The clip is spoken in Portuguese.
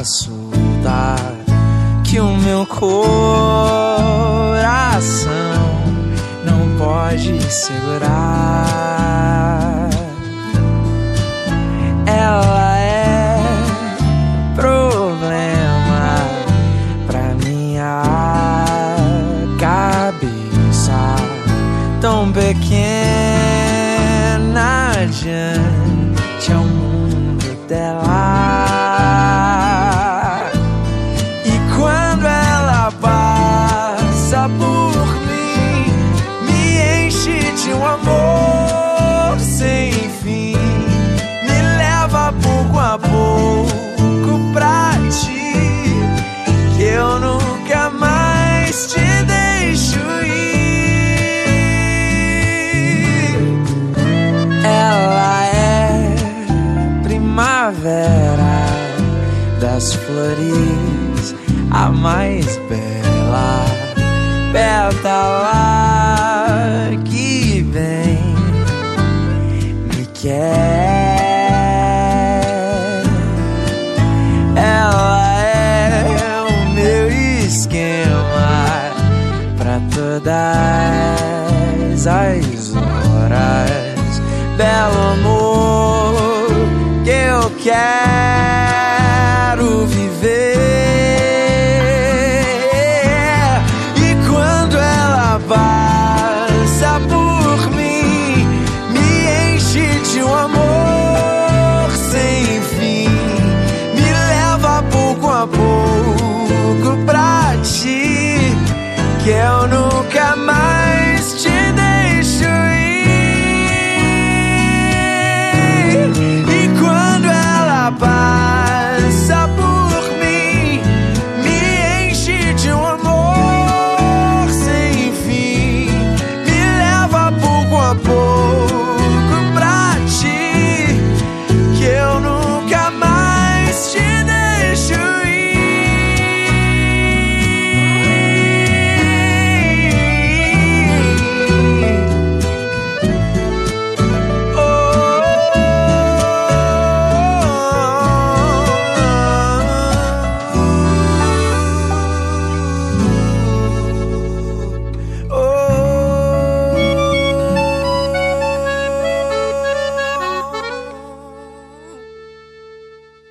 solta que o meu coração não pode segurar. Ela é problema pra minha cabeça, tão pequena diante ao mundo dela. E quando ela passa por mim, me enche de um amor sem fim, me leva pouco a pouco pra ti, que eu nunca mais te deixo ir. Ela é primavera das flores, a mais bela pétala que vem me quer. Ela é o meu esquema pra todas as horas, belo amor que eu quero.